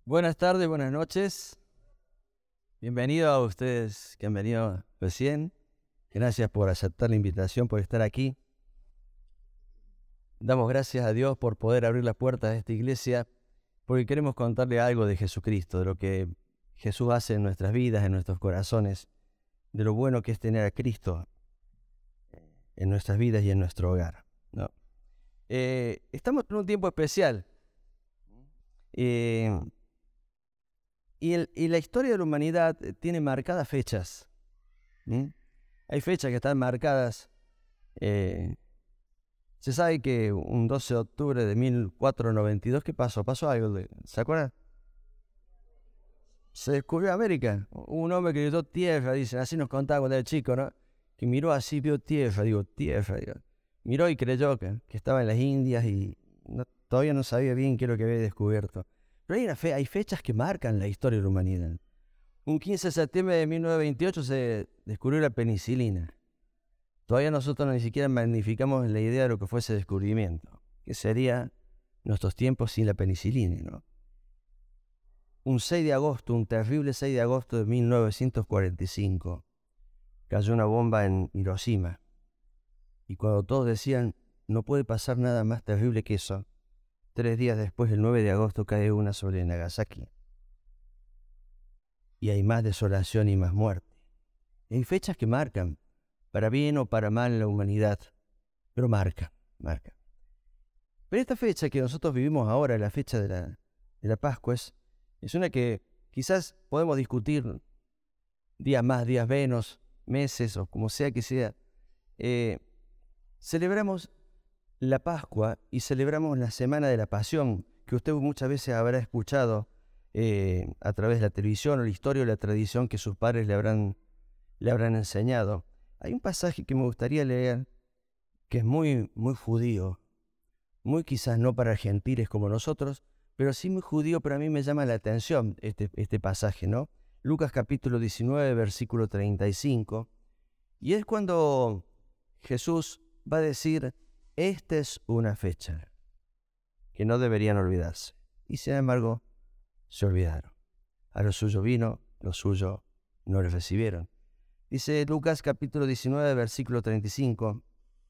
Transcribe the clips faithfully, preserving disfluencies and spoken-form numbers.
Buenas tardes, buenas noches. Bienvenido a ustedes que han venido recién. Gracias por aceptar la invitación, por estar aquí. Damos gracias a Dios por poder abrir las puertas de esta iglesia, porque queremos contarle algo de Jesucristo, de lo que Jesús hace en nuestras vidas, en nuestros corazones, de lo bueno que es tener a Cristo en nuestras vidas y en nuestro hogar, ¿no? Eh, estamos en un tiempo especial. Eh, Y, el, y la historia de la humanidad tiene marcadas fechas. ¿Mm? Hay fechas que están marcadas. Eh, se sabe que un doce de octubre de mil cuatrocientos noventa y dos, ¿qué pasó? Pasó algo. De, ¿se acuerdan? Se descubrió América. Un hombre que gritó tierra, dicen, así nos contaba cuando era chico, ¿no? Que miró así, vio tierra, digo, tierra, digo. Miró y creyó que, que estaba en las Indias y no, todavía no sabía bien qué es lo que había descubierto. Pero hay, una fe, hay fechas que marcan la historia de la humanidad. Un quince de septiembre de mil novecientos veintiocho se descubrió la penicilina. Todavía nosotros ni siquiera magnificamos la idea de lo que fue ese descubrimiento, que sería nuestros tiempos sin la penicilina, ¿no? Un seis de agosto, un terrible seis de agosto de mil novecientos cuarenta y cinco, cayó una bomba en Hiroshima. Y cuando todos decían, no puede pasar nada más terrible que eso, tres días después, el nueve de agosto, cae una sobre Nagasaki. Y hay más desolación y más muerte. Hay fechas que marcan, para bien o para mal, la humanidad, pero marcan, marcan. Pero esta fecha que nosotros vivimos ahora, la fecha de la, de la Pascua, es, es una que quizás podemos discutir días más, días menos, meses o como sea que sea. Eh, celebramos la Pascua y celebramos la Semana de la Pasión, que usted muchas veces habrá escuchado eh, a través de la televisión o la historia o la tradición que sus padres le habrán, le habrán enseñado. Hay un pasaje que me gustaría leer que es muy, muy judío, muy quizás no para gentiles como nosotros, pero sí muy judío, pero a mí me llama la atención este, este pasaje, ¿no? Lucas capítulo diecinueve, versículo treinta y cinco, y es cuando Jesús va a decir, esta es una fecha que no deberían olvidarse, y sin embargo se olvidaron. A lo suyo vino, lo suyo no le recibieron. Dice Lucas capítulo diecinueve, versículo treinta y cinco,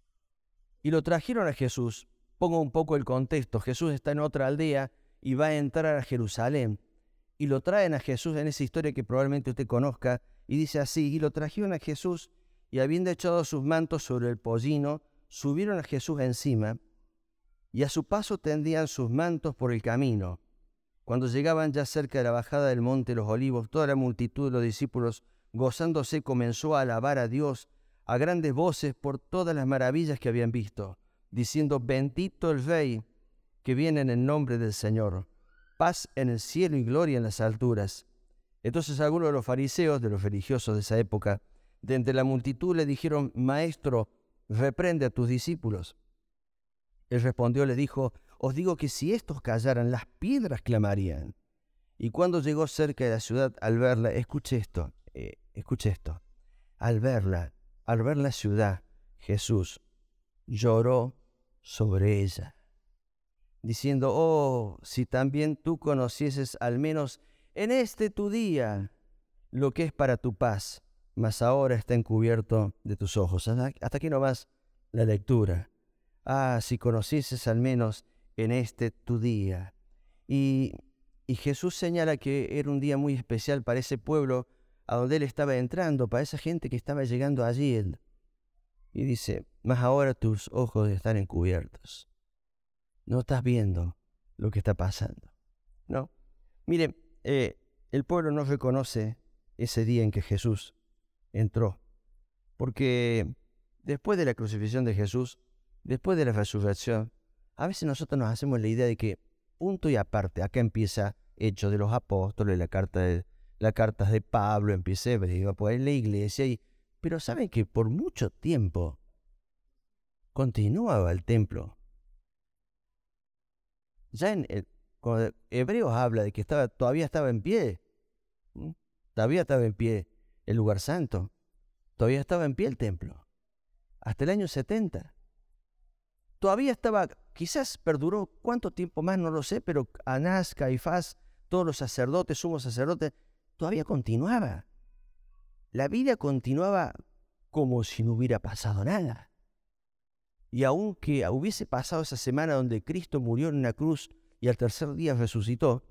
y lo trajeron a Jesús. Pongo un poco el contexto. Jesús está en otra aldea y va a entrar a Jerusalén. Y lo traen a Jesús en esa historia que probablemente usted conozca. Y dice así, y lo trajeron a Jesús, y habiendo echado sus mantos sobre el pollino, subieron a Jesús encima, y a su paso tendían sus mantos por el camino. Cuando llegaban ya cerca de la bajada del monte de los Olivos, toda la multitud de los discípulos, gozándose, comenzó a alabar a Dios a grandes voces por todas las maravillas que habían visto, diciendo, bendito el Rey que viene en el nombre del Señor, paz en el cielo y gloria en las alturas. Entonces algunos de los fariseos, de los religiosos de esa época, de entre la multitud le dijeron, Maestro, reprende a tus discípulos. Él respondió, le dijo, os digo que si estos callaran, las piedras clamarían. Y cuando llegó cerca de la ciudad, al verla, escuche esto, eh, escuche esto, al verla, al ver la ciudad, Jesús lloró sobre ella, diciendo, oh, si también tú conocieses al menos en este tu día lo que es para tu paz, mas ahora está encubierto de tus ojos. Hasta aquí nomás la lectura. Ah, si conocieses al menos en este tu día. Y, y Jesús señala que era un día muy especial para ese pueblo a donde él estaba entrando, para esa gente que estaba llegando allí. Él. Y dice, mas ahora tus ojos están encubiertos. No estás viendo lo que está pasando, ¿no? Mire, eh, el pueblo no reconoce ese día en que Jesús entró, porque después de la crucifixión de Jesús, después de la resurrección, a veces nosotros nos hacemos la idea de que, punto y aparte, acá empieza Hechos de los Apóstoles, la carta de, las cartas de Pablo, empieza Hebreo, pues en la iglesia, y, pero saben que por mucho tiempo continuaba el templo. Ya en el, cuando Hebreos habla de que estaba, todavía estaba en pie, ¿sí? Todavía estaba en pie el lugar santo, todavía estaba en pie el templo, hasta el año setenta. Todavía estaba, quizás perduró cuánto tiempo más, no lo sé, pero Anás, Caifás, todos los sacerdotes, sumos sacerdotes, todavía continuaba. La vida continuaba como si no hubiera pasado nada. Y aunque hubiese pasado esa semana donde Cristo murió en una cruz y al tercer día resucitó,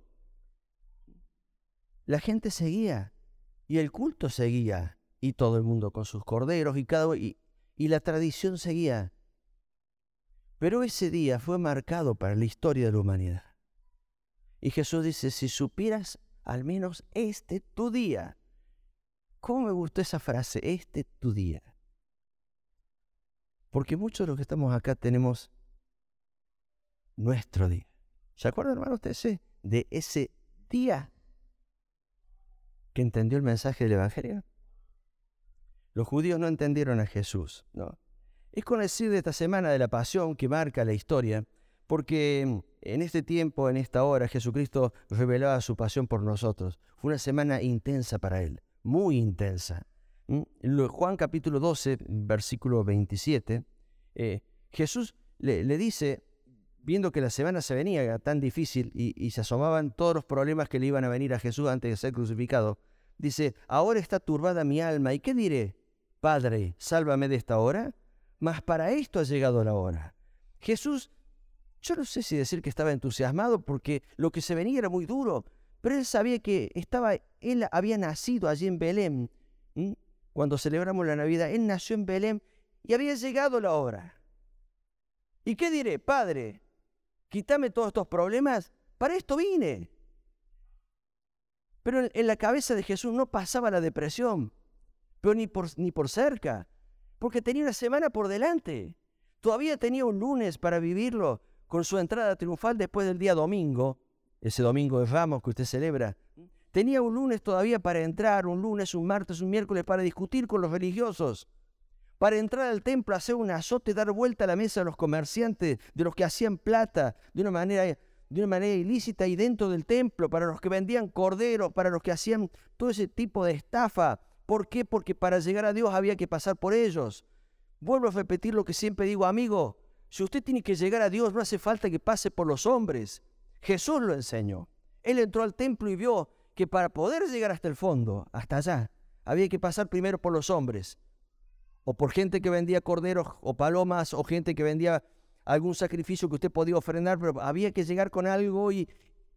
la gente seguía y el culto seguía y todo el mundo con sus corderos y, cada, y, y la tradición seguía. Pero ese día fue marcado para la historia de la humanidad. Y Jesús dice, si supieras al menos este tu día. ¿Cómo me gustó esa frase? Este tu día. Porque muchos de los que estamos acá tenemos nuestro día. ¿Se acuerdan, hermano, ustedes de ese día que entendió el mensaje del Evangelio? Los judíos no entendieron a Jesús, ¿no? Es conocido de esta semana de la pasión que marca la historia, porque en este tiempo, en esta hora, Jesucristo revelaba su pasión por nosotros. Fue una semana intensa para Él, muy intensa. ¿Mm? En Juan capítulo doce, versículo veintisiete, eh, Jesús le, le dice, viendo que la semana se venía tan difícil y, y se asomaban todos los problemas que le iban a venir a Jesús antes de ser crucificado, dice, ahora está turbada mi alma, ¿y qué diré? Padre, sálvame de esta hora. Mas para esto ha llegado la hora. Jesús, yo no sé si decir que estaba entusiasmado porque lo que se venía era muy duro, pero él sabía que estaba, él había nacido allí en Belén. ¿Mm? Cuando celebramos la Navidad, él nació en Belén y había llegado la hora. ¿Y qué diré? Padre, quítame todos estos problemas, para esto vine. Pero en, en la cabeza de Jesús no pasaba la depresión, pero ni por, ni por cerca. Porque tenía una semana por delante. Todavía tenía un lunes para vivirlo con su entrada triunfal después del día domingo, ese domingo de Ramos que usted celebra. Tenía un lunes todavía para entrar, un lunes, un martes, un miércoles para discutir con los religiosos, para entrar al templo, hacer un azote, dar vuelta a la mesa a los comerciantes, de los que hacían plata de una manera, de una manera ilícita y dentro del templo, para los que vendían corderos, para los que hacían todo ese tipo de estafa. ¿Por qué? Porque para llegar a Dios había que pasar por ellos. Vuelvo a repetir lo que siempre digo, amigo, si usted tiene que llegar a Dios, no hace falta que pase por los hombres. Jesús lo enseñó. Él entró al templo y vio que para poder llegar hasta el fondo, hasta allá, había que pasar primero por los hombres. O por gente que vendía corderos o palomas, o gente que vendía algún sacrificio que usted podía ofrendar, pero había que llegar con algo y...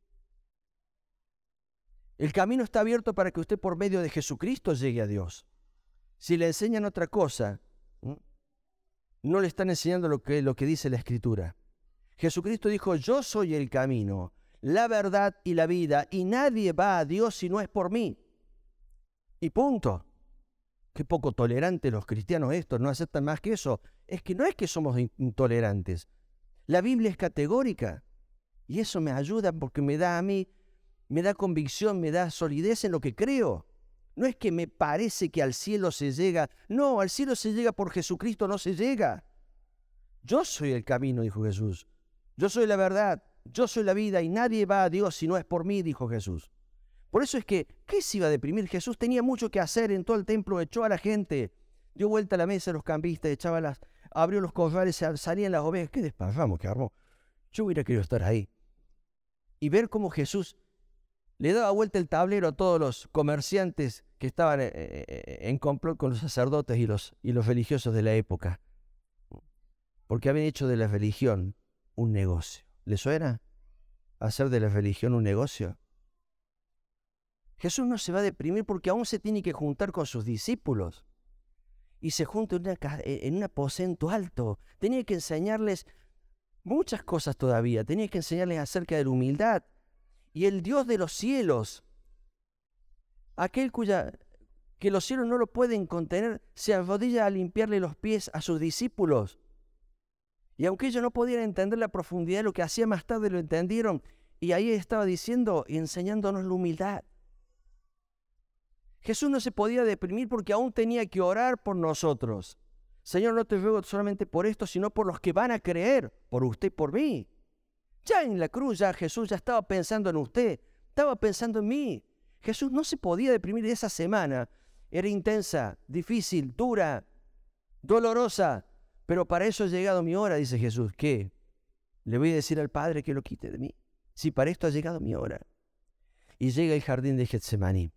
El camino está abierto para que usted por medio de Jesucristo llegue a Dios. Si le enseñan otra cosa, no le están enseñando lo que, lo que dice la Escritura. Jesucristo dijo, yo soy el camino, la verdad y la vida, y nadie va a Dios si no es por mí. Y punto. Qué poco tolerantes los cristianos estos, no aceptan más que eso. Es que no es que somos intolerantes. La Biblia es categórica. Y eso me ayuda porque me da a mí, me da convicción, me da solidez en lo que creo. No es que me parece que al cielo se llega. No, al cielo se llega por Jesucristo, no se llega. Yo soy el camino, dijo Jesús. Yo soy la verdad, yo soy la vida y nadie va a Dios si no es por mí, dijo Jesús. Por eso es que, ¿qué se iba a deprimir? Jesús tenía mucho que hacer en todo el templo, echó a la gente, dio vuelta a la mesa a los cambistas, echaba las, abrió los corrales, salían las ovejas. Qué desparramo que armó. Yo hubiera querido estar ahí. Y ver cómo Jesús le daba vuelta el tablero a todos los comerciantes que estaban en complot con los sacerdotes y los, y los religiosos de la época. Porque habían hecho de la religión un negocio. ¿Le suena? ¿Hacer de la religión un negocio? Jesús no se va a deprimir porque aún se tiene que juntar con sus discípulos. Y se junta en, una, en un aposento alto. Tenía que enseñarles muchas cosas todavía. Tenía que enseñarles acerca de la humildad. Y el Dios de los cielos, aquel cuya, que los cielos no lo pueden contener, se arrodilla a limpiarle los pies a sus discípulos. Y aunque ellos no podían entender la profundidad de lo que hacía, más tarde lo entendieron. Y ahí estaba diciendo y enseñándonos la humildad. Jesús no se podía deprimir porque aún tenía que orar por nosotros. Señor, no te ruego solamente por esto, sino por los que van a creer, por usted y por mí. Ya en la cruz, ya Jesús ya estaba pensando en usted, estaba pensando en mí. Jesús no se podía deprimir. Esa semana era intensa, difícil, dura, dolorosa, pero para eso ha llegado mi hora, dice Jesús. ¿Qué? ¿Le voy a decir al Padre que lo quite de mí? Si para esto ha llegado mi hora. y llega al jardín de Getsemaní.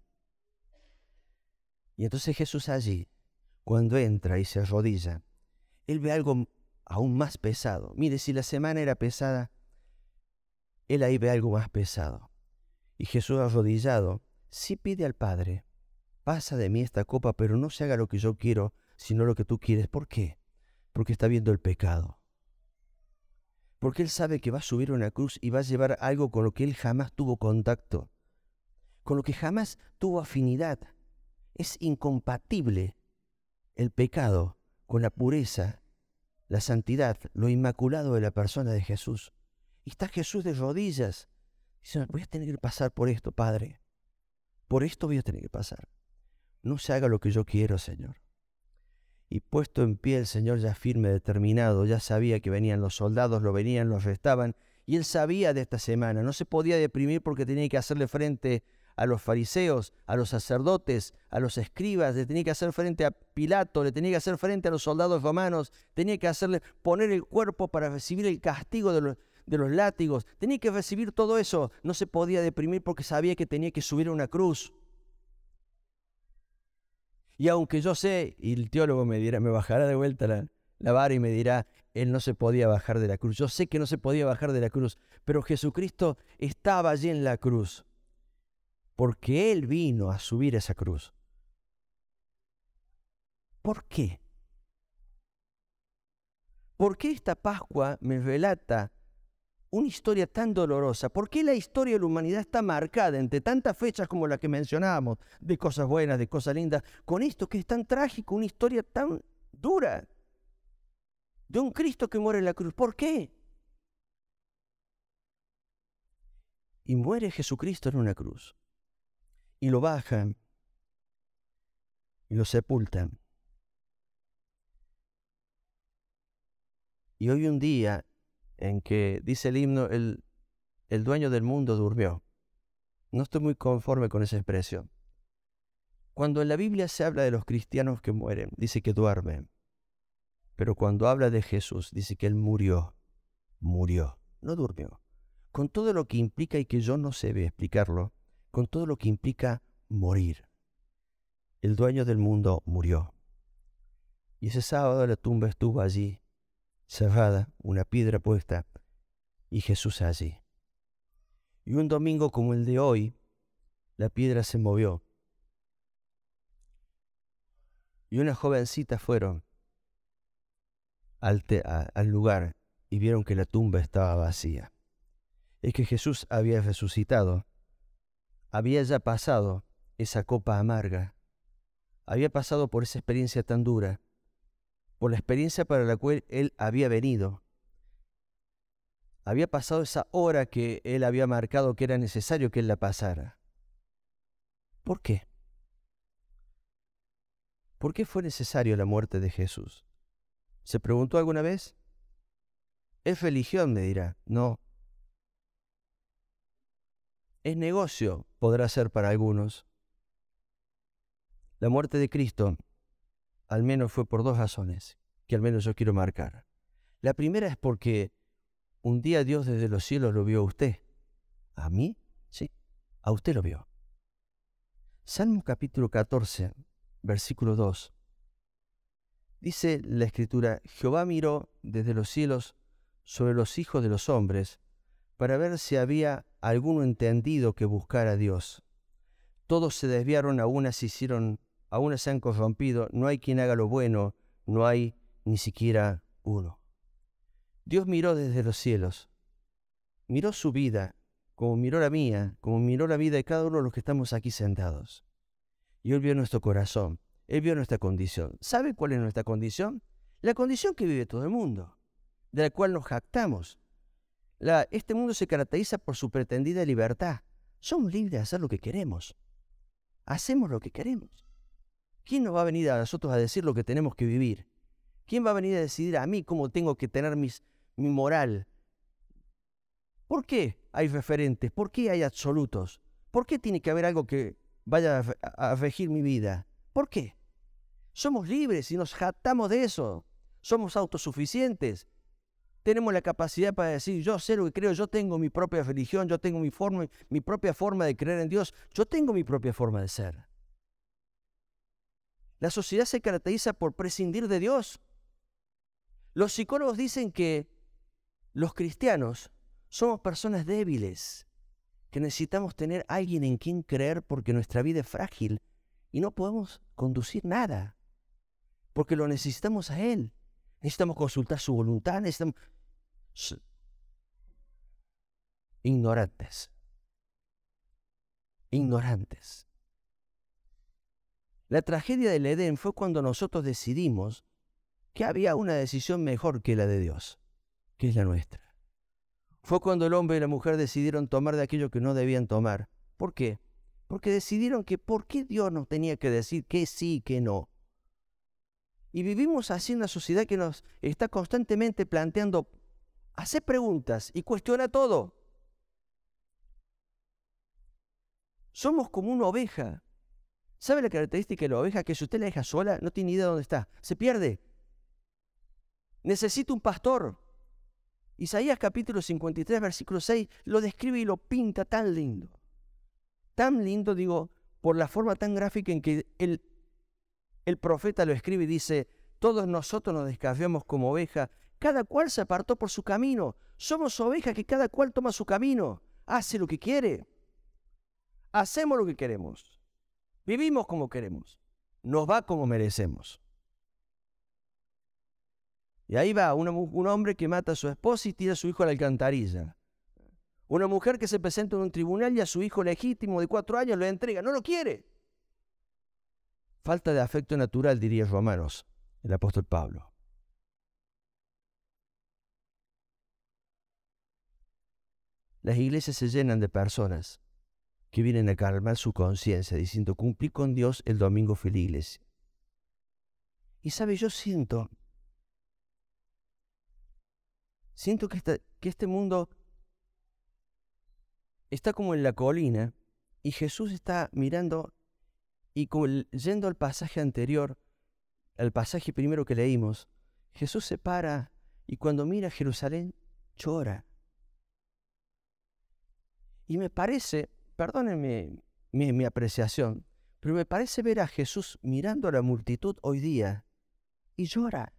Y entonces Jesús allí, cuando entra y se arrodilla, él ve algo aún más pesado. Mire, si la semana era pesada, él ahí ve algo más pesado. Y Jesús arrodillado, sí pide al Padre, pasa de mí esta copa, pero no se haga lo que yo quiero, sino lo que tú quieres. ¿Por qué? Porque está viendo el pecado. Porque él sabe que va a subir a una cruz y va a llevar algo con lo que él jamás tuvo contacto, con lo que jamás tuvo afinidad. Es incompatible el pecado con la pureza, la santidad, lo inmaculado de la persona de Jesús. Y está Jesús de rodillas. Dice, voy a tener que pasar por esto, Padre. Por esto voy a tener que pasar. No se haga lo que yo quiero, Señor. Y puesto en pie el Señor ya firme, determinado, ya sabía que venían los soldados, lo venían, lo arrestaban, y él sabía de esta semana. No se podía deprimir porque tenía que hacerle frente a los fariseos, a los sacerdotes, a los escribas, le tenía que hacer frente a Pilato, le tenía que hacer frente a los soldados romanos, tenía que hacerle poner el cuerpo para recibir el castigo de los, de los látigos, tenía que recibir todo eso. No se podía deprimir porque sabía que tenía que subir a una cruz. Y aunque yo sé, y el teólogo me dirá, me bajará de vuelta la, la vara y me dirá, él no se podía bajar de la cruz. Yo sé que no se podía bajar de la cruz, pero Jesucristo estaba allí en la cruz, porque él vino a subir esa cruz. ¿Por qué? ¿Por qué esta Pascua me relata una historia tan dolorosa? ¿Por qué la historia de la humanidad está marcada entre tantas fechas como la que mencionábamos, de cosas buenas, de cosas lindas, con esto que es tan trágico, una historia tan dura, de un Cristo que muere en la cruz? ¿Por qué? Y muere Jesucristo en una cruz, y lo bajan, y lo sepultan. Y hoy un día en que, dice el himno, el, el dueño del mundo durmió. No estoy muy conforme con esa expresión. Cuando en la Biblia se habla de los cristianos que mueren, dice que duermen. Pero cuando habla de Jesús, dice que Él murió. Murió, no durmió. Con todo lo que implica, y que yo no sé explicarlo, con todo lo que implica morir. El dueño del mundo murió. Y ese sábado la tumba estuvo allí, cerrada, una piedra puesta, y Jesús allí. Y un domingo como el de hoy, la piedra se movió. Y unas jovencitas fueron al, te, a, al lugar y vieron que la tumba estaba vacía. Es que Jesús había resucitado, había ya pasado esa copa amarga, había pasado por esa experiencia tan dura, por la experiencia para la cual Él había venido. Había pasado esa hora que Él había marcado que era necesario que Él la pasara. ¿Por qué? ¿Por qué fue necesario la muerte de Jesús? ¿Se preguntó alguna vez? Es religión, me dirá. No. Es negocio, podrá ser para algunos. La muerte de Cristo, al menos fue por dos razones, que al menos yo quiero marcar. La primera es porque un día Dios desde los cielos lo vio a usted. ¿A mí? Sí, a usted lo vio. Salmo capítulo catorce, versículo dos. Dice la Escritura, Jehová miró desde los cielos sobre los hijos de los hombres para ver si había alguno entendido que buscara a Dios. Todos se desviaron, a una se hicieron, a una se han corrompido, no hay quien haga lo bueno, no hay ni siquiera uno. Dios miró desde los cielos, miró su vida, como miró la mía, como miró la vida de cada uno de los que estamos aquí sentados. Y Él vio nuestro corazón, Él vio nuestra condición. ¿Sabe cuál es nuestra condición? La condición que vive todo el mundo, de la cual nos jactamos. La, este mundo se caracteriza por su pretendida libertad. Somos libres de hacer lo que queremos. Hacemos lo que queremos. ¿Quién nos va a venir a nosotros a decir lo que tenemos que vivir? ¿Quién va a venir a decidir a mí cómo tengo que tener mis, mi moral? ¿Por qué hay referentes? ¿Por qué hay absolutos? ¿Por qué tiene que haber algo que vaya a, a regir mi vida? ¿Por qué? Somos libres y nos jactamos de eso. Somos autosuficientes. tenemos la capacidad para decir, yo sé lo que creo, yo tengo mi propia religión, yo tengo mi forma, mi propia forma de creer en Dios, yo tengo mi propia forma de ser. La sociedad se caracteriza por prescindir de Dios. Los psicólogos dicen que los cristianos somos personas débiles, que necesitamos tener a alguien en quien creer porque nuestra vida es frágil y no podemos conducir nada, porque lo necesitamos a Él. Necesitamos consultar su voluntad, necesitamos... Ignorantes. Ignorantes. La tragedia del Edén fue cuando nosotros decidimos que había una decisión mejor que la de Dios, que es la nuestra. Fue cuando el hombre y la mujer decidieron tomar de aquello que no debían tomar. ¿Por qué? Porque decidieron que ¿por qué Dios nos tenía que decir que sí y que no? Y vivimos así en una sociedad que nos está constantemente planteando, hace preguntas y cuestiona todo. Somos como una oveja. ¿Sabe la característica de la oveja? Que si usted la deja sola, no tiene idea de dónde está. Se pierde. Necesita un pastor. Isaías capítulo cincuenta y tres, versículo seis, lo describe y lo pinta tan lindo. Tan lindo, digo, por la forma tan gráfica en que el, el profeta lo escribe y dice, todos nosotros nos descarriamos como oveja, cada cual se apartó por su camino. Somos ovejas que cada cual toma su camino, hace lo que quiere. Hacemos lo que queremos. Vivimos como queremos. Nos va como merecemos. Y ahí va una, un hombre que mata a su esposa y tira a su hijo a la alcantarilla. Una mujer que se presenta en un tribunal y a su hijo legítimo de cuatro años lo entrega. No lo quiere. Falta de afecto natural, diría Romanos, el apóstol Pablo. Las iglesias se llenan de personas que vienen a calmar su conciencia diciendo, cumplí con Dios, el domingo fui a la iglesia. Y sabe, yo siento... Siento que, esta, que este mundo está como en la colina y Jesús está mirando y como el, yendo al pasaje anterior, al pasaje primero que leímos, Jesús se para y cuando mira a Jerusalén llora. Y me parece, perdónenme mi, mi apreciación, pero me parece ver a Jesús mirando a la multitud hoy día y llora.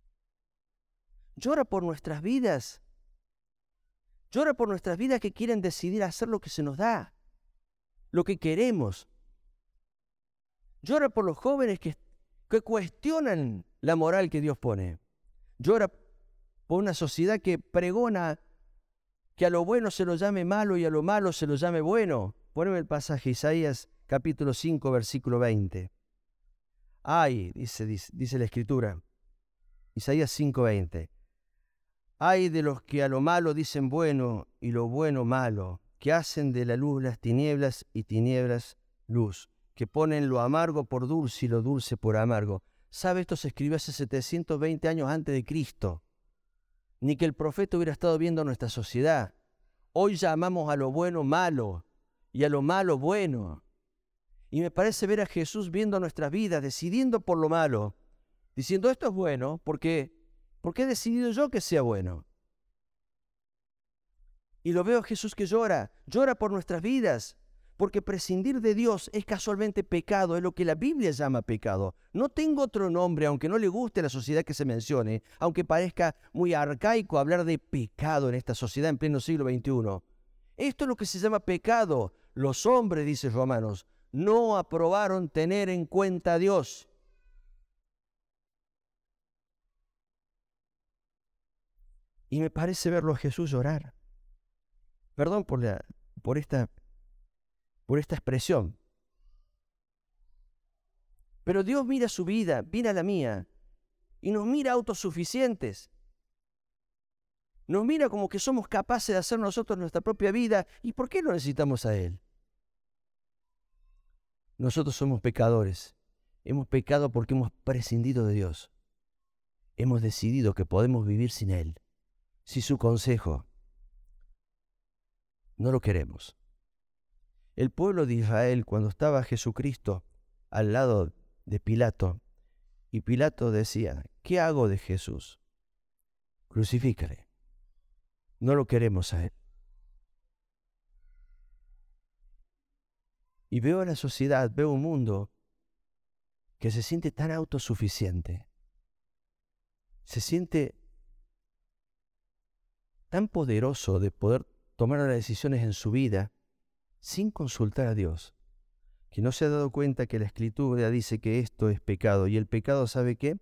Llora por nuestras vidas. Llora por nuestras vidas que quieren decidir hacer lo que se nos da, lo que queremos. Llora por los jóvenes que, que cuestionan la moral que Dios pone. Llora por una sociedad que pregona que a lo bueno se lo llame malo y a lo malo se lo llame bueno. Poneme el pasaje, Isaías capítulo cinco, versículo veinte. Ay, dice, dice, dice la Escritura, Isaías cinco, veinte. Ay de los que a lo malo dicen bueno y lo bueno malo, que hacen de la luz las tinieblas y tinieblas luz, que ponen lo amargo por dulce y lo dulce por amargo. ¿Sabe? Esto se escribió hace setecientos veinte años antes de Cristo. Ni que el profeta hubiera estado viendo nuestra sociedad. Hoy llamamos a lo bueno malo y a lo malo bueno. Y me parece ver a Jesús viendo nuestras vidas, decidiendo por lo malo, diciendo esto es bueno porque... porque he decidido yo que sea bueno. Y lo veo a Jesús que llora, llora por nuestras vidas, porque prescindir de Dios es casualmente pecado, es lo que la Biblia llama pecado. No tengo otro nombre, aunque no le guste a la sociedad que se mencione, aunque parezca muy arcaico hablar de pecado en esta sociedad en pleno siglo veintiuno. Esto es lo que se llama pecado. Los hombres, dice Romanos, no aprobaron tener en cuenta a Dios. Y me parece verlo a Jesús llorar. Perdón por, la, por, esta, por esta expresión. Pero Dios mira su vida, mira la mía, y nos mira autosuficientes. Nos mira como que somos capaces de hacer nosotros nuestra propia vida. ¿Y por qué lo necesitamos a Él? Nosotros somos pecadores. Hemos pecado porque hemos prescindido de Dios. Hemos decidido que podemos vivir sin Él. Si su consejo no lo queremos. El pueblo de Israel, cuando estaba Jesucristo al lado de Pilato, y Pilato decía, ¿qué hago de Jesús? Crucifícale. No lo queremos a Él. Y veo a la sociedad, veo un mundo que se siente tan autosuficiente, se siente tan poderoso de poder tomar las decisiones en su vida sin consultar a Dios, que no se ha dado cuenta que la Escritura dice que esto es pecado. Y el pecado, ¿sabe qué?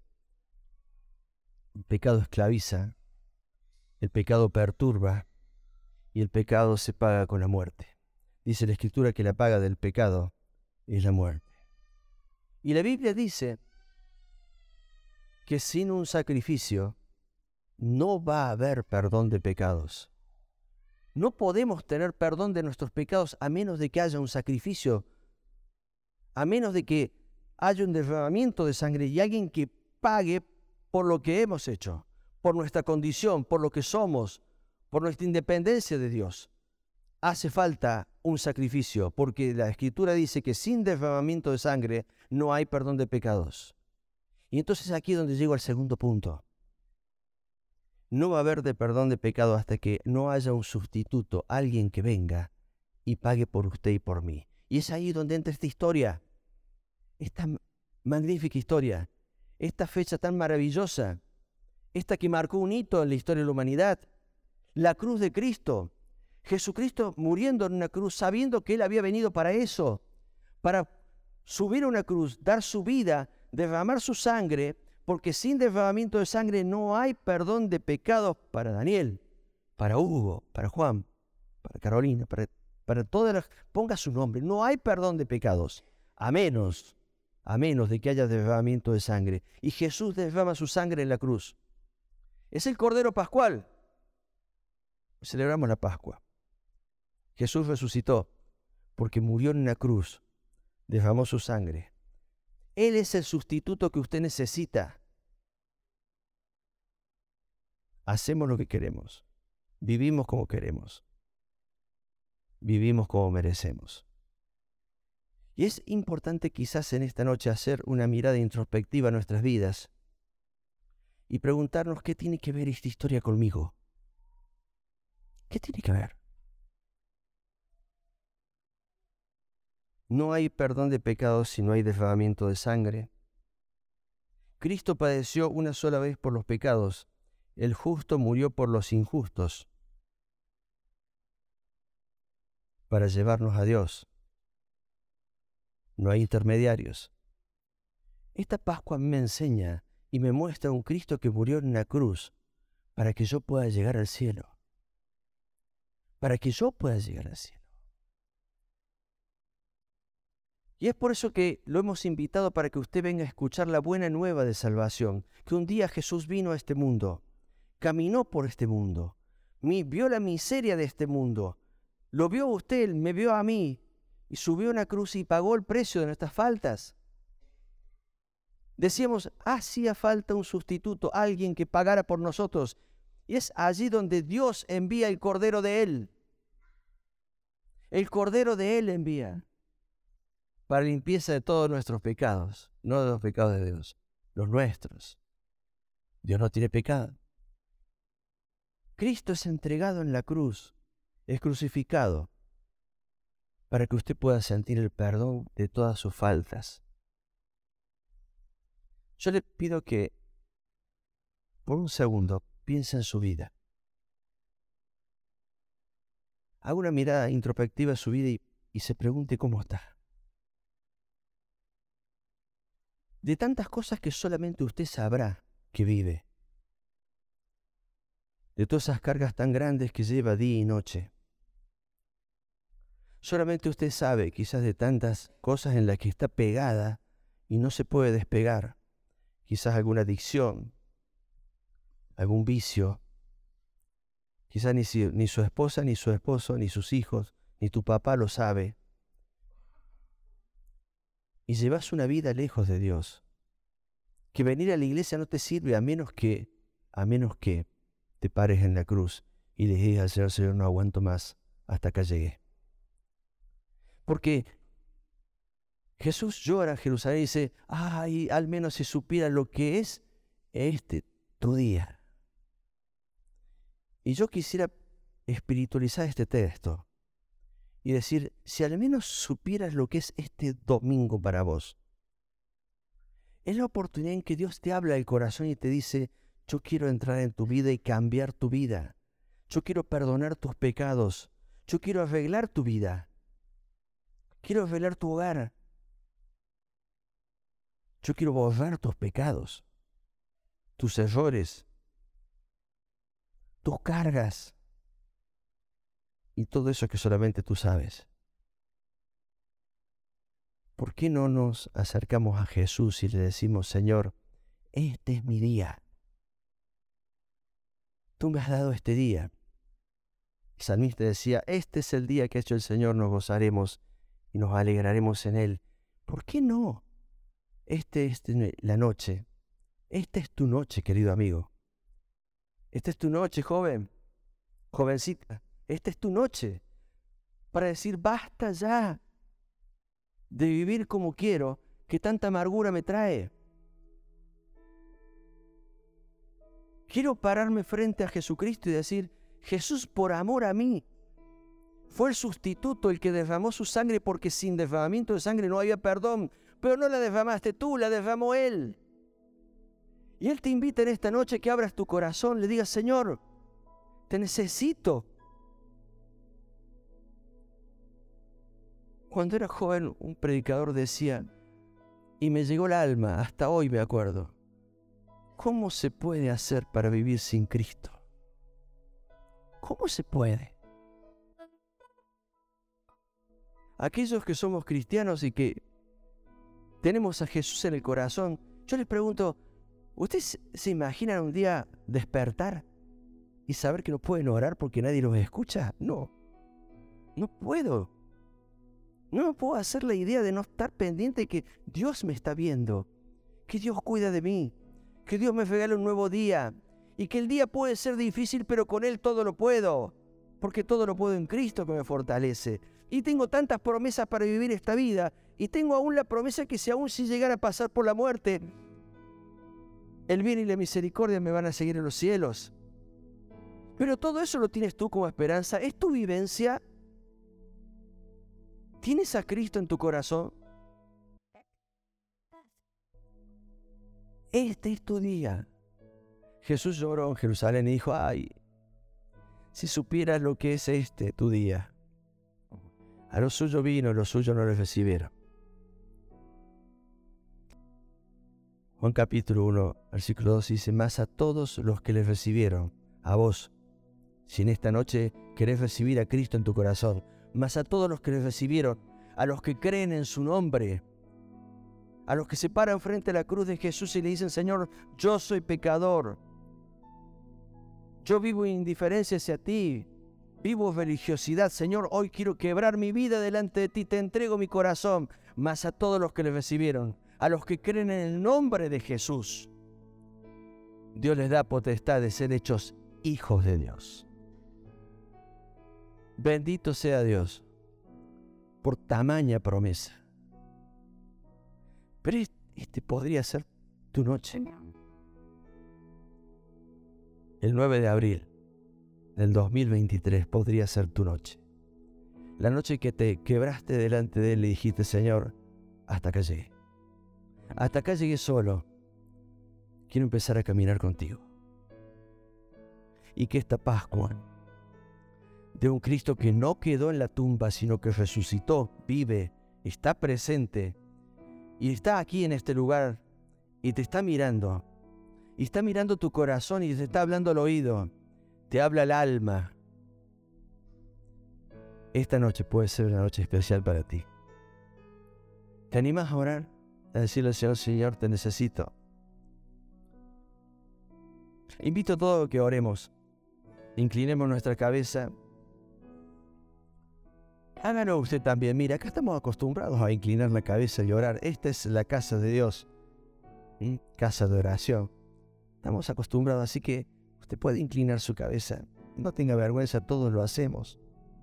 El pecado esclaviza, el pecado perturba y el pecado se paga con la muerte. Dice la Escritura que la paga del pecado es la muerte. Y la Biblia dice que sin un sacrificio no va a haber perdón de pecados. No podemos tener perdón de nuestros pecados a menos de que haya un sacrificio, a menos de que haya un derramamiento de sangre y alguien que pague por lo que hemos hecho, por nuestra condición, por lo que somos, por nuestra independencia de Dios. Hace falta un sacrificio, porque la Escritura dice que sin derramamiento de sangre no hay perdón de pecados. Y entonces aquí es donde llego al segundo punto. No va a haber de perdón de pecado hasta que no haya un sustituto, alguien que venga y pague por usted y por mí. Y es ahí donde entra esta historia, esta magnífica historia, esta fecha tan maravillosa, esta que marcó un hito en la historia de la humanidad, la cruz de Cristo. Jesucristo muriendo en una cruz, sabiendo que Él había venido para eso, para subir a una cruz, dar su vida, derramar su sangre, porque sin derramamiento de sangre no hay perdón de pecados para Daniel, para Hugo, para Juan, para Carolina, para, para todas las... Ponga su nombre, no hay perdón de pecados, a menos, a menos de que haya derramamiento de sangre. Y Jesús derrama su sangre en la cruz. Es el Cordero Pascual. Celebramos la Pascua. Jesús resucitó porque murió en una cruz, derramó su sangre. Él es el sustituto que usted necesita. Hacemos lo que queremos, vivimos como queremos, vivimos como merecemos. Y es importante quizás en esta noche hacer una mirada introspectiva a nuestras vidas y preguntarnos qué tiene que ver esta historia conmigo. ¿Qué tiene que ver? No hay perdón de pecados si no hay derramamiento de sangre. Cristo padeció una sola vez por los pecados. El justo murió por los injustos para llevarnos a Dios. No hay intermediarios. Esta Pascua me enseña y me muestra un Cristo que murió en una cruz para que yo pueda llegar al cielo. Para que yo pueda llegar al cielo. Y es por eso que lo hemos invitado para que usted venga a escuchar la buena nueva de salvación. Que un día Jesús vino a este mundo, caminó por este mundo, vio la miseria de este mundo, lo vio a usted, me vio a mí, y subió a una cruz y pagó el precio de nuestras faltas. Decíamos, hacía falta un sustituto, alguien que pagara por nosotros. Y es allí donde Dios envía el Cordero de Él. El Cordero de Él envía para limpieza de todos nuestros pecados, no de los pecados de Dios, los nuestros. Dios no tiene pecado. Cristo es entregado en la cruz, es crucificado, para que usted pueda sentir el perdón de todas sus faltas. Yo le pido que, por un segundo, piense en su vida. Haga una mirada introspectiva a su vida y, y se pregunte cómo está. De tantas cosas que solamente usted sabrá que vive. De todas esas cargas tan grandes que lleva día y noche. Solamente usted sabe quizás de tantas cosas en las que está pegada y no se puede despegar. Quizás alguna adicción, algún vicio. Quizás ni, si, ni su esposa, ni su esposo, ni sus hijos, ni tu papá lo sabe. Y llevas una vida lejos de Dios. Que venir a la iglesia no te sirve a menos que, a menos que te pares en la cruz y le digas al Señor, Señor, no aguanto más, hasta acá llegué. Porque Jesús llora en Jerusalén y dice, ay, al menos si supiera lo que es este tu día. Y yo quisiera espiritualizar este texto y decir, si al menos supieras lo que es este domingo para vos, es la oportunidad en que Dios te habla al corazón y te dice, yo quiero entrar en tu vida y cambiar tu vida. Yo quiero perdonar tus pecados. Yo quiero arreglar tu vida. Quiero arreglar tu hogar. Yo quiero borrar tus pecados, tus errores, tus cargas y todo eso que solamente tú sabes. ¿Por qué no nos acercamos a Jesús y le decimos, Señor, este es mi día? Tú me has dado este día. El salmista decía, este es el día que ha hecho el Señor, nos gozaremos y nos alegraremos en él. ¿Por qué no? Este es la noche. Esta es tu noche, querido amigo. Esta es tu noche, joven, jovencita. Esta es tu noche para decir, basta ya de vivir como quiero, que tanta amargura me trae. Quiero pararme frente a Jesucristo y decir, Jesús, por amor a mí, fue el sustituto, el que derramó su sangre, porque sin derramamiento de sangre no había perdón. Pero no la derramaste tú, la derramó Él. Y Él te invita en esta noche que abras tu corazón, le digas, Señor, te necesito. Cuando era joven, un predicador decía, y me llegó el alma, hasta hoy me acuerdo, ¿cómo se puede hacer para vivir sin Cristo? ¿Cómo se puede? Aquellos que somos cristianos y que tenemos a Jesús en el corazón, yo les pregunto, ¿ustedes se imaginan un día despertar y saber que no pueden orar porque nadie los escucha? No, no puedo. No me puedo hacer la idea de no estar pendiente de que Dios me está viendo, que Dios cuida de mí, que Dios me regala un nuevo día y que el día puede ser difícil, pero con Él todo lo puedo, porque todo lo puedo en Cristo que me fortalece. Y tengo tantas promesas para vivir esta vida y tengo aún la promesa que si aún si llegara a pasar por la muerte, el bien y la misericordia me van a seguir en los cielos. Pero todo eso lo tienes tú como esperanza, es tu vivencia. ¿Tienes a Cristo en tu corazón? Este es tu día. Jesús lloró en Jerusalén y dijo, ay, si supieras lo que es este tu día. A lo suyo vino, los suyos no lo recibieron. Juan capítulo uno, versículo dos dice, mas a todos los que les recibieron, a vos, si en esta noche querés recibir a Cristo en tu corazón, mas a todos los que les recibieron, a los que creen en su nombre, a los que se paran frente a la cruz de Jesús y le dicen, Señor, yo soy pecador, yo vivo indiferencia hacia ti, vivo religiosidad, Señor, hoy quiero quebrar mi vida delante de ti, te entrego mi corazón, mas a todos los que le recibieron, a los que creen en el nombre de Jesús, Dios les da potestad de ser hechos hijos de Dios. Bendito sea Dios por tamaña promesa. Pero este podría ser tu noche. El nueve de abril del dos mil veintitrés podría ser tu noche. La noche que te quebraste delante de Él y dijiste, Señor, hasta acá llegué. Hasta acá llegué solo. Quiero empezar a caminar contigo. Y que esta Pascua de un Cristo que no quedó en la tumba, sino que resucitó, vive, está presente y está aquí en este lugar y te está mirando. Y está mirando tu corazón y te está hablando al oído. Te habla el alma. Esta noche puede ser una noche especial para ti. ¿Te animas a orar? A decirle al Señor, Señor, te necesito. Invito a todos a que oremos. Inclinemos nuestra cabeza. Hágalo usted también. Mira, acá estamos acostumbrados a inclinar la cabeza y orar. Esta es la casa de Dios. ¿Mm? Casa de oración. Estamos acostumbrados, así que usted puede inclinar su cabeza. No tenga vergüenza, todos lo hacemos.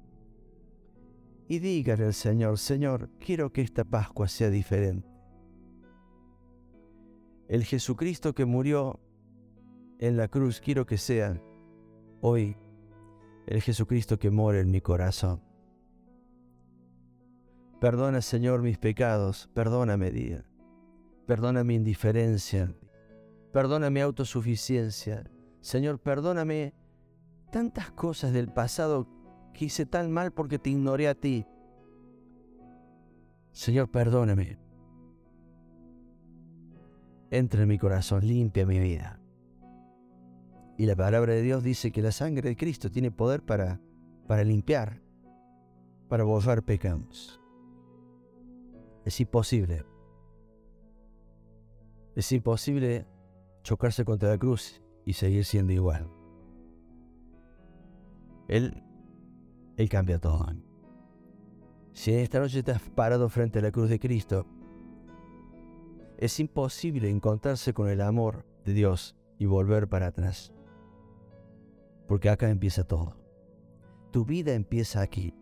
Y dígale al Señor, Señor, quiero que esta Pascua sea diferente. El Jesucristo que murió en la cruz, quiero que sea hoy el Jesucristo que mora en mi corazón. Perdona, Señor, mis pecados, perdóname, Dios. Perdona mi indiferencia, perdona mi autosuficiencia. Señor, perdóname tantas cosas del pasado que hice tan mal porque te ignoré a ti. Señor, perdóname. Entra en mi corazón, limpia mi vida. Y la palabra de Dios dice que la sangre de Cristo tiene poder para, para limpiar, para borrar pecados. Es imposible. Es imposible chocarse contra la cruz y seguir siendo igual. Él, Él cambia todo. Si en esta noche estás parado frente a la cruz de Cristo, es imposible encontrarse con el amor de Dios y volver para atrás. Porque acá empieza todo. Tu vida empieza aquí.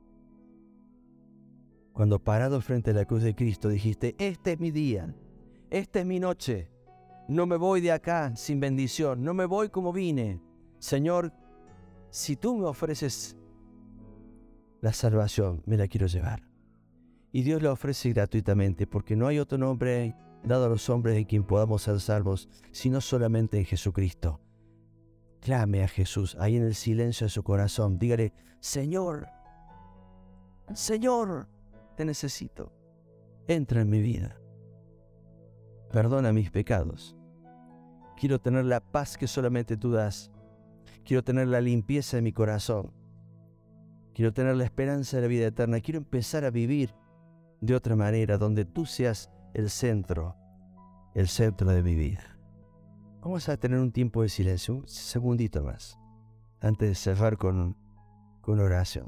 Cuando parado frente a la cruz de Cristo dijiste, este es mi día, esta es mi noche, no me voy de acá sin bendición, no me voy como vine. Señor, si tú me ofreces la salvación, me la quiero llevar. Y Dios la ofrece gratuitamente, porque no hay otro nombre dado a los hombres en quien podamos ser salvos, sino solamente en Jesucristo. Clame a Jesús, ahí en el silencio de su corazón, dígale, Señor, Señor, te necesito, entra en mi vida, perdona mis pecados, quiero tener la paz que solamente tú das, quiero tener la limpieza de mi corazón, quiero tener la esperanza de la vida eterna, quiero empezar a vivir de otra manera, donde tú seas el centro, el centro de mi vida. Vamos a tener un tiempo de silencio, un segundito más, antes de cerrar con, con oración.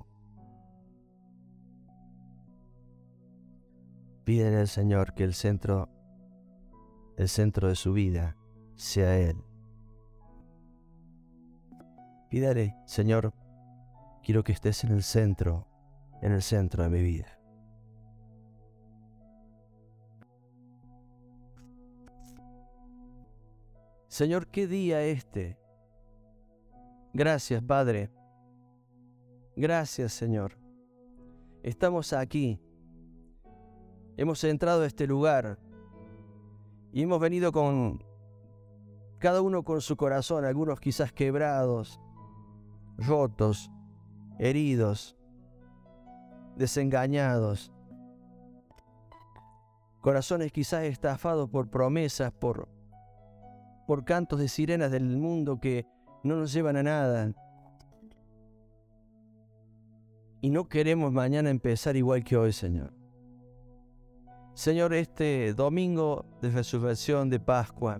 Pídele al Señor que el centro, el centro de su vida sea Él. Pídale, Señor, quiero que estés en el centro, en el centro de mi vida. Señor, ¿qué día este? Gracias, Padre. Gracias, Señor. Estamos aquí. Hemos entrado a este lugar y hemos venido con cada uno con su corazón, algunos quizás quebrados, rotos, heridos, desengañados, corazones quizás estafados por promesas, por, por cantos de sirenas del mundo que no nos llevan a nada. Y no queremos mañana empezar igual que hoy, Señor. Señor, este domingo de resurrección, de Pascua,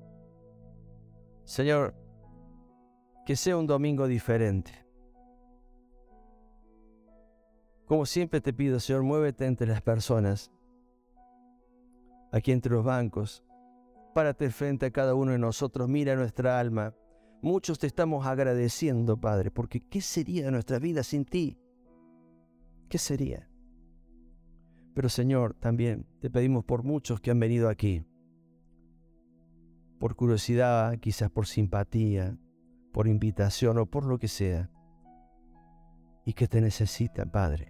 Señor, que sea un domingo diferente. Como siempre te pido, Señor, muévete entre las personas, aquí entre los bancos, párate frente a cada uno de nosotros, mira nuestra alma. Muchos te estamos agradeciendo, Padre, porque ¿qué sería de nuestra vida sin ti? ¿Qué sería? Pero Señor, también te pedimos por muchos que han venido aquí, por curiosidad, quizás por simpatía, por invitación o por lo que sea, y que te necesitan, Padre.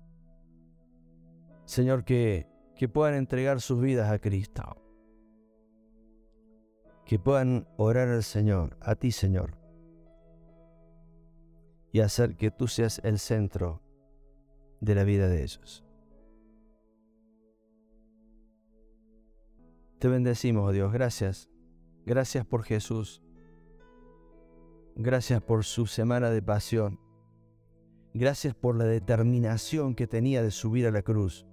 Señor, que, que puedan entregar sus vidas a Cristo, que puedan orar al Señor, a ti, Señor, y hacer que tú seas el centro de la vida de ellos. Te bendecimos, oh Dios, gracias. Gracias por Jesús. Gracias por su semana de pasión. Gracias por la determinación que tenía de subir a la cruz.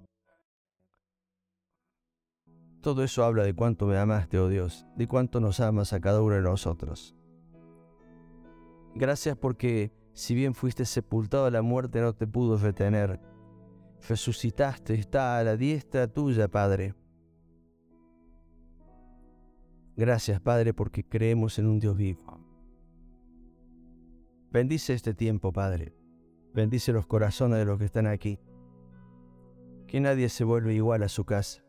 Todo eso habla de cuánto me amaste, oh Dios, de cuánto nos amas a cada uno de nosotros. Gracias porque, si bien fuiste sepultado a la muerte, no te pudo retener. Resucitaste, está a la diestra tuya, Padre. Gracias, Padre, porque creemos en un Dios vivo. Bendice este tiempo, Padre. Bendice los corazones de los que están aquí. Que nadie se vuelva igual a su casa.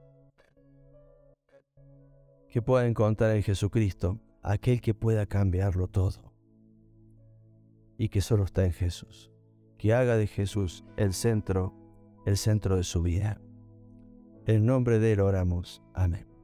Que pueda encontrar en Jesucristo aquel que pueda cambiarlo todo. y que solo está en Jesús. Que haga de Jesús el centro, el centro de su vida. En nombre de Él oramos. Amén.